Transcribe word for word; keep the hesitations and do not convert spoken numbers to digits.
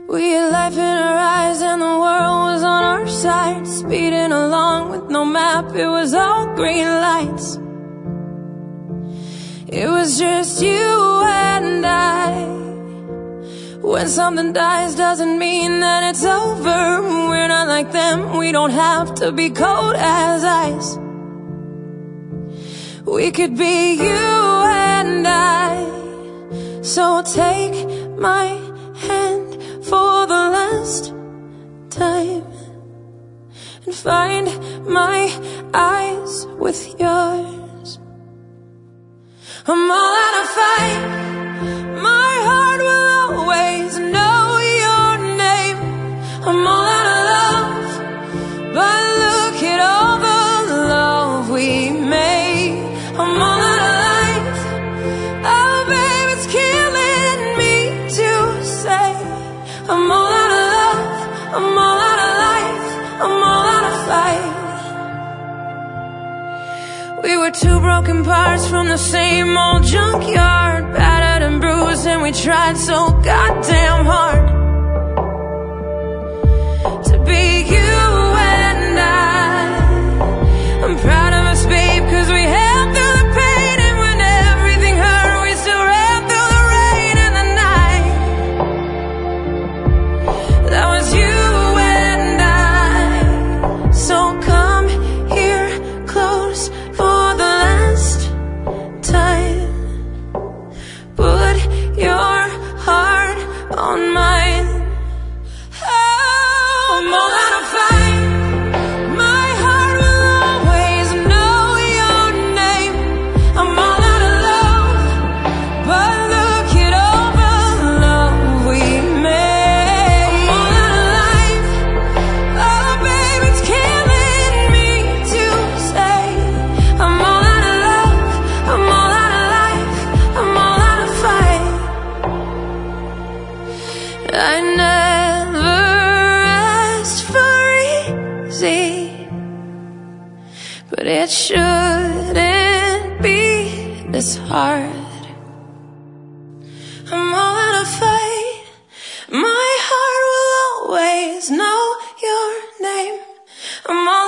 We had life in our eyes and the world was on our side, speeding along with no map, it was all green lights. It was just you and I. When something dies doesn't mean that it's over. We're not like them, we don't have to be cold as ice. We could be you and I. So take my hand for the last time and find my eyes with yours. I'm all out of fight. My heart will always know your name. I'm all out of love, but look at all the love we made. I'm all out of life. Oh babe, it's killing me to say I'm all out of love, I'm all out of life, I'm all out of fight. We were two broken parts from the same old junkyard, battered and bruised, and we tried so goddamn hard to be you and I. I'm proud of us, babe, cause we held through the pain, and when everything hurt, we still ran through the rain and the night. That was you and I. So come here close for the last time. Put your heart on mine. Oh, I'm all out of fight. My heart will always know your name. I'm all out of love, but look at all the love we made. I'm all out of life. Oh, babe, it's killing me to say I'm all out of love, I'm all out of life, I'm all out of fight. I never asked for easy, but it shouldn't be this hard. I'm all out of fight. My heart will always know your name. I'm all